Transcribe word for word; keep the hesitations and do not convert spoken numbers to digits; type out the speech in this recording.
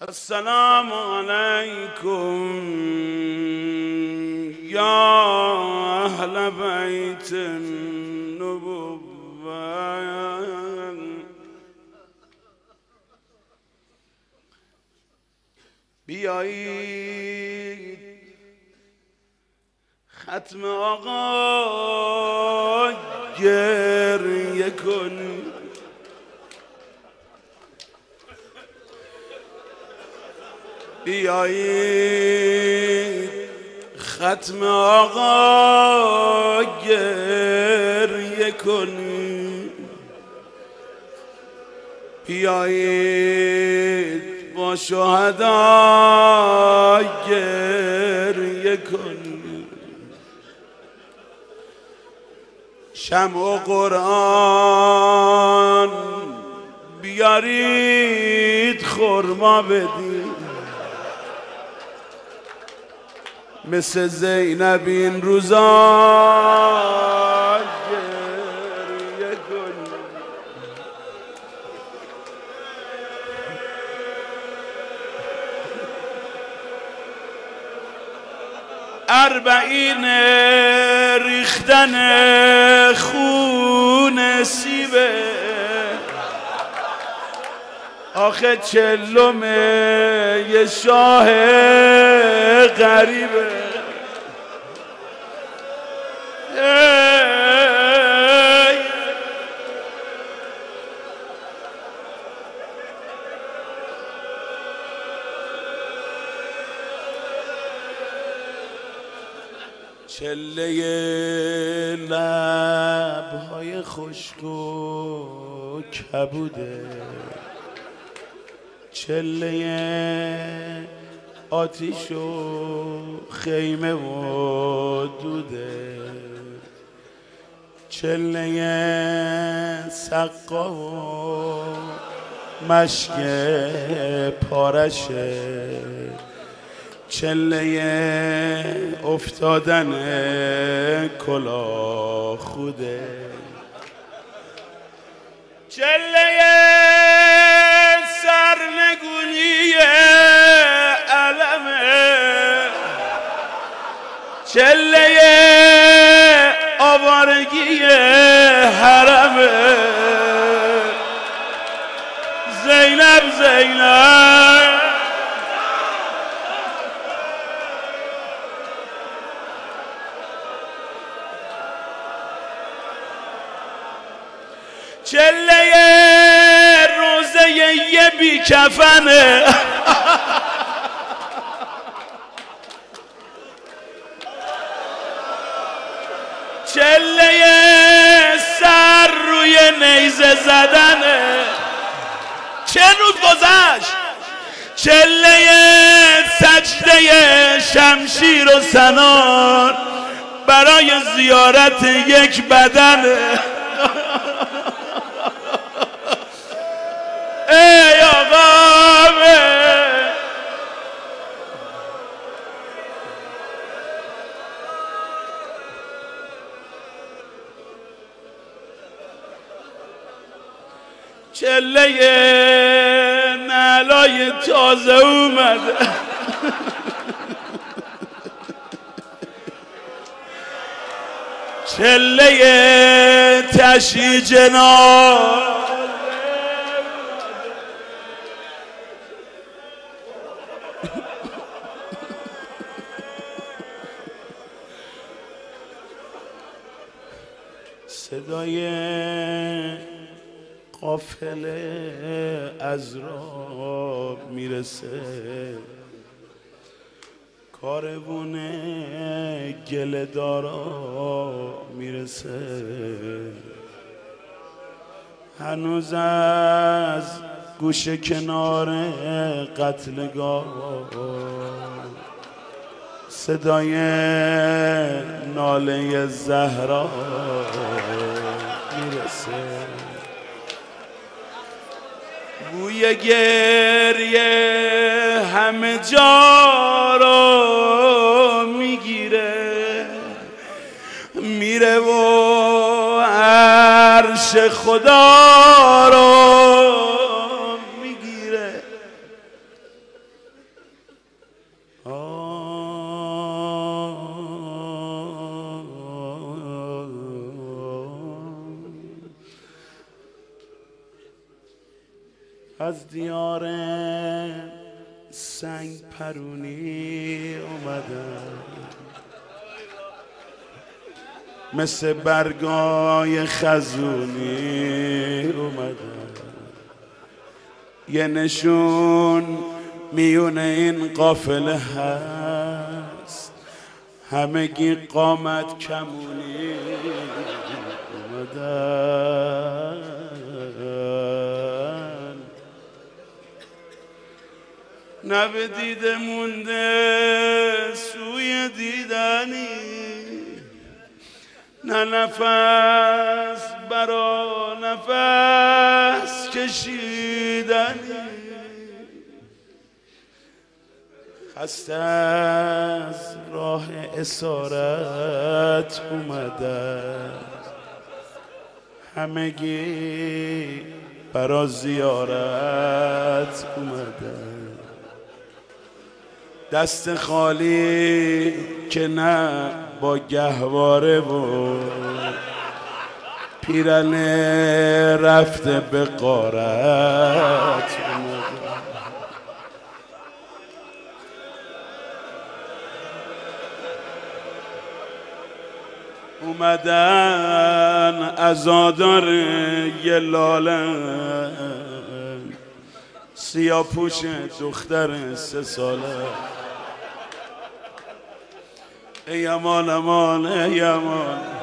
السلام علیکم یا اهل بیت النبوة. بیایید ختم آقا گریه کنید. بیایید ختم آقا گریه کنید. بیایید با شهدا گریه کنید. شمع و قرآن بیارید خرما بدید. مثل زینب این روزا گریه کنید. اربعین ریختن خون سیبه، آخه چلم یه شاه غریبه. چله لب‌های خشک و کبوده، چله آتیش و خیمه و دوده، چله سقا و مشک پارشه، چله افتادن کلاه خوده، چله سرنگونی علمه، چله آوارگی حرمه. زینب زینب چله روزه یه بی کفنه، چله سر روی نیزه زدنه. چه روز گذشت؟ چله سجده شمشیر و سنان برای زیارت یک بدنه. ای آقا چله نعلای تازه اومده، چله تشییع جنازه، صدای قافله از راه میرسه، کاروان گله دارا میرسه. هنوز از گوشه کنار قتلگاه صدای ناله زهرا میرسه. بوی گریه همه جا رو میگیره، میره و عرش خدا رو میگیره. از دیار سنگ پرونی اومدن، مثل برگای خزونی اومدن. یه نشون میونه این قافله هست، همگی قامت کمونی اومدن. نه به دیده مونده سوی دیدنی، نه نفس برا نفس کشیدنی. خسته از راه اسارت اومدن، همگی برا زیارت اومدن. دست خالی که نه با گهواره و پیرن رفته به غارت اومدن. عزادار یه لاله سیاه پوش دختر سه ساله، ای امان امان ای امان